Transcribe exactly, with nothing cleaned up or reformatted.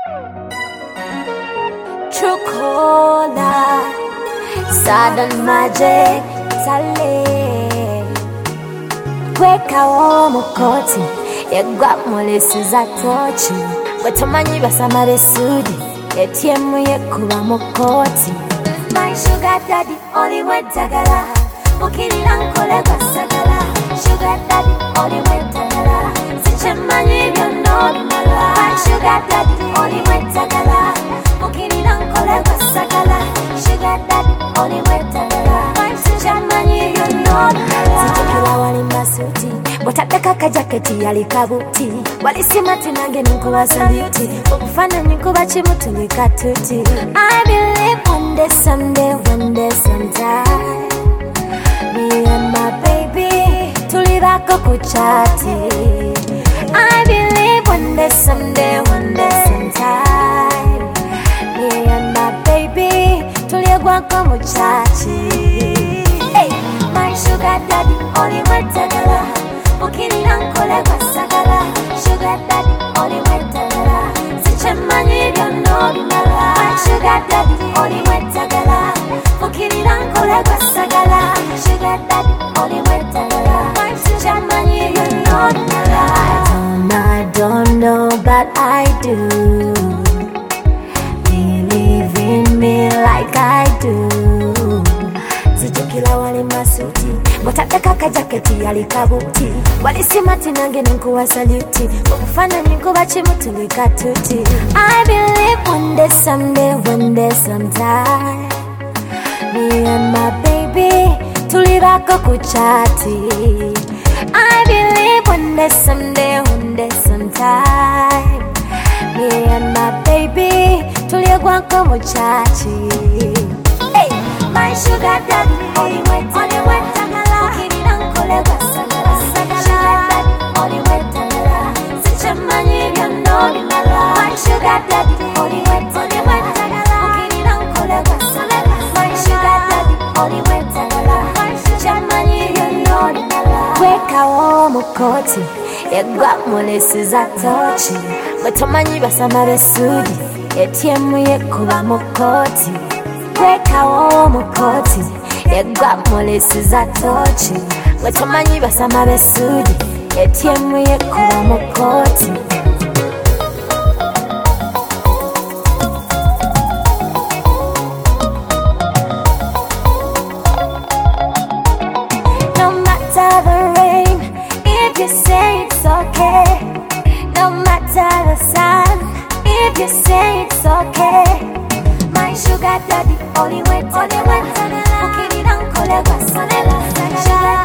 True caller, sudden magic, tale. Kweka wo mukoti, yegwa molesi za tochi. Wetomanyi basama besudi, etiemu yekuba mukoti. My sugar daddy, only went tagala. Mukirira nkole basagala. Sugar daddy, only went tagala. Sichemanyi byono bimala. My sugar daddy, only went tagala. Mukirira nkole basagala. Sugar daddy, only went tagala. Sichemanyi byono bimala. Sichukila wali masuti, botadeka kajaketi yali kabuti. Wali simati nange nkuba saluti. Okufana nkuba chimutulika tuti. I believe one day, someday, one day, sometime, me and my baby tulibako kuchati. I believe one day, someday, one day, sometime, me and my baby tuliegwako muchachi. Hey, my sugar daddy, only wetagala. Mukirira nkole basagala. Sugar daddy, only wetagala. Sichemanyi byono bimala. My sugar daddy, only wetagala. Mukirira nkole basagala. Sugar daddy, only wetagala. Sichemanyi byono bimala. I don't know, but I do. Believe in me like I do. Zijukila wali masuti, botadeka kajaketi yali kabuti. Wali simati nange nkuwa saluti. Okufana nkuba chimutulika tuti. I believe one day, someday, one day, sometime, me and my baby tulibako kuchati. I believe one day, someday, one day, sometime, me and my baby tuliegwako muchachi. Hey, my sugar daddy, only went, only went, tagala. Mukirira nkole basagala. Sugar daddy, only went, tagala. Sichemanyi byono bimala. My sugar daddy, only went, only went, tagala. Mukirira nkole basagala. My sugar daddy, only went, tagala. Sichemanyi byono bimala. Kweka wo mukoti, yegwa molesi za tochi. Wetomanyi basama besudi, etiemu yekuba mukoti. Kweka wo mukoti, yegwa molesi za tochi. Wetomanyi basama besudi, etiemu yekuba mukoti. No matter the rain, if you say it's okay. No matter the sun, if you say it's okay. My sugar daddy, only went, only went, tagala. Mukirira nkole basagala. Sugar